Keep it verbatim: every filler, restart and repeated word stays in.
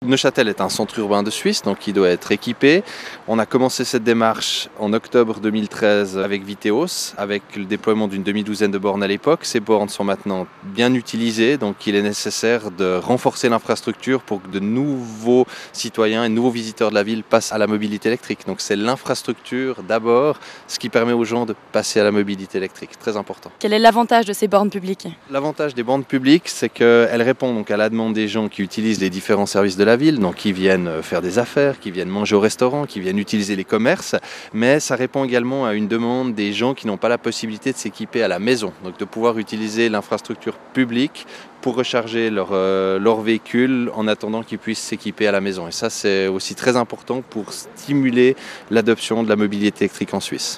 Neuchâtel est un centre urbain de Suisse, donc il doit être équipé. On a commencé cette démarche en octobre deux mille treize avec Viteos, avec le déploiement d'une demi-douzaine de bornes à l'époque. Ces bornes sont maintenant bien utilisées, donc il est nécessaire de renforcer l'infrastructure pour que de nouveaux citoyens et de nouveaux visiteurs de la ville passent à la mobilité électrique. Donc c'est l'infrastructure d'abord, ce qui permet aux gens de passer à la mobilité électrique, très important. Quel est l'avantage de ces bornes publiques? L'avantage des bornes publiques, c'est qu'elles répondent donc à la demande des gens qui utilisent les différents services de la ville, donc qui viennent faire des affaires, qui viennent manger au restaurant, qui viennent utiliser les commerces, mais ça répond également à une demande des gens qui n'ont pas la possibilité de s'équiper à la maison, donc de pouvoir utiliser l'infrastructure publique pour recharger leur, euh, leur véhicule en attendant qu'ils puissent s'équiper à la maison. Et ça, c'est aussi très important pour stimuler l'adoption de la mobilité électrique en Suisse.